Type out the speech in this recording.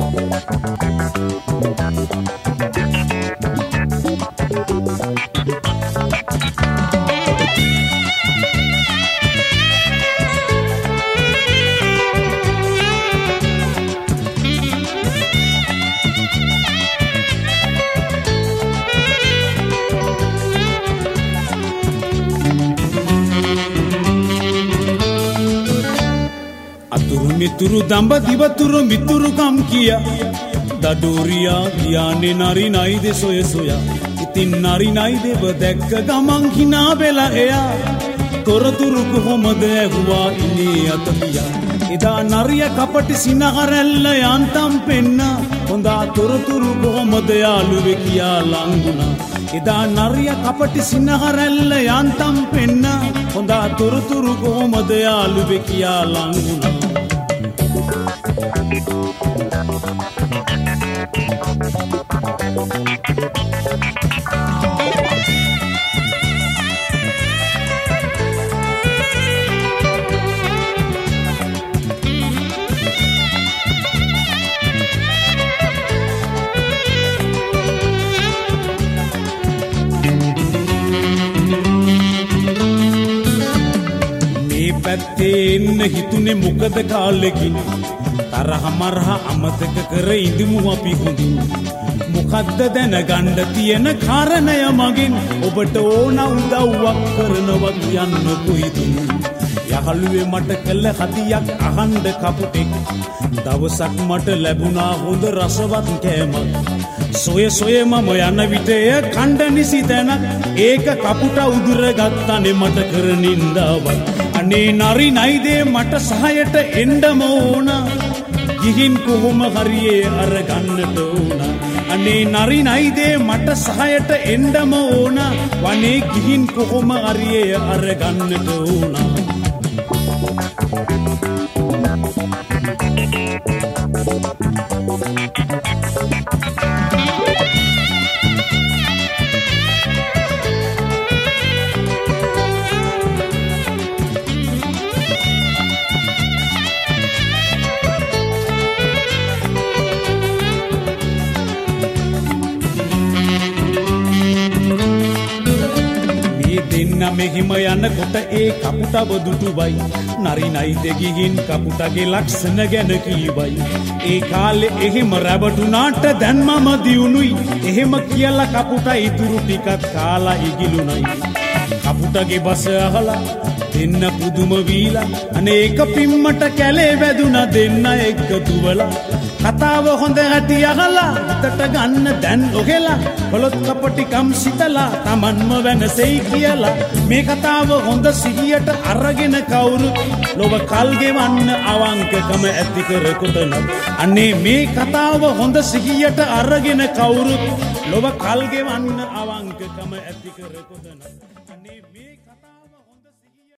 මිතුරු දඹ දිවතුරු මිතුරු කම් කියා දඩෝරියා ගියානේ නරි නයිද සොය සොයා ඉතින් නරි නයිදව දැක්ක ගමන් hina වෙලා එයා තොරතුරු කොහොමද ඇහුවා ඉනේ අතපියා එදා නරිය කපටි සිනහරැල්ල යන්තම් පෙන්න හොඳා තොරතුරු කොහොමද යාළුවේ කියා ලංගුණා එදා නරිය කපටි සිනහරැල්ල යන්තම් පෙන්න හොඳා තොරතුරු කොහොමද යාළුවේ කියා ලංගුණා පැත්තේ එන්න හිතුනේ මොකද කාලෙකින් තරහ මරහ අමතක කර ඉඳමු අපි හොඳින් මොකද්ද දැනගන්න තියෙන කාරණය මගින් ඔබට ඕන උදව්වක් කරනවා කියන්න කොයිතුන් යහළුවේ මට කළ හදියක් අහන්න කපුටෙක් දවසක් මට ලැබුණා හොඳ රසවත් කෑමක් සොය සොය මම යන විට එය කණ්ඩ නිසි තැනක් ඒක කපුට උදුර ගත්තනේ මට කරනින්දාවක් අනේ නරි නයිදේ මට සහයට එන්නම ඕන ගිහින් කොහොම හරියේ අරගන්නට ඕන අනේ නරි නයිදේ මට සහයට එන්නම ඕන වනේ ගිහින් කොහොම හරියේ අරගන්නට ඕන මෙහිම යනකොට ඒ කපුටව දුටුවයි නරි නයිද ගිහින් කපුටගේ ලක්ෂණ ගැන කීවයි ඒ කාලේ එහෙම රැවටුනාට දැන් මම දියුණුයි එහෙම කියලා කපුට ඉතුරු ටිකක් කාලා ඉගිලුණයි කපුටගේ බස අහලා දෙන්න පුදුම වීලා අනේ එක පිම්මට කැලේ වැදුනා දෙන්න එකතු වෙලා කතාව හොඳ හැටි අහලා හිතට ගන්න දැන් ඔහෙලා කොලොත් කපටිකම් සිතලා Tamanම වෙනසෙයි කියලා මේ කතාව හොඳ සිහියට අරගෙන කවුරුත් ලොව කල් ගෙවන්න අවංකකම ඇති කර කොතන අනේ මේ කතාව හොඳ සිහියට අරගෙන කවුරුත් ලොව කල් ගෙවන්න අවංකකම ඇති කර කොතන